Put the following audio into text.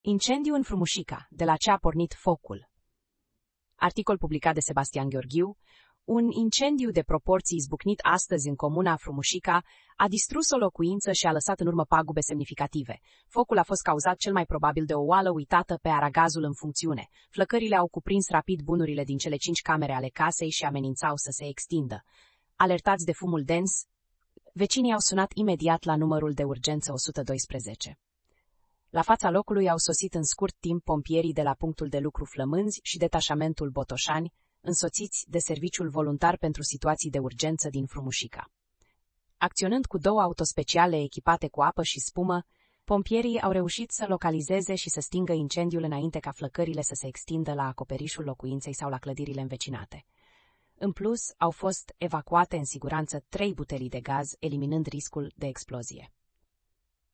Incendiu în Frumușica, de la ce a pornit focul. Articol publicat de Sebastian Gheorghiu. Un incendiu de proporții izbucnit astăzi în comuna Frumușica a distrus o locuință și a lăsat în urmă pagube semnificative. Focul a fost cauzat cel mai probabil de o oală uitată pe aragazul în funcțiune. Flăcările au cuprins rapid bunurile din cele 5 camere ale casei și amenințau să se extindă. Alertați de fumul dens, vecinii au sunat imediat la numărul de urgență 112. La fața locului au sosit în scurt timp pompierii de la punctul de lucru Flămânzi și detașamentul Botoșani, însoțiți de Serviciul Voluntar pentru Situații de Urgență din Frumușica. Acționând cu 2 autospeciale echipate cu apă și spumă, pompierii au reușit să localizeze și să stingă incendiul înainte ca flăcările să se extindă la acoperișul locuinței sau la clădirile învecinate. În plus, au fost evacuate în siguranță 3 butelii de gaz, eliminând riscul de explozie.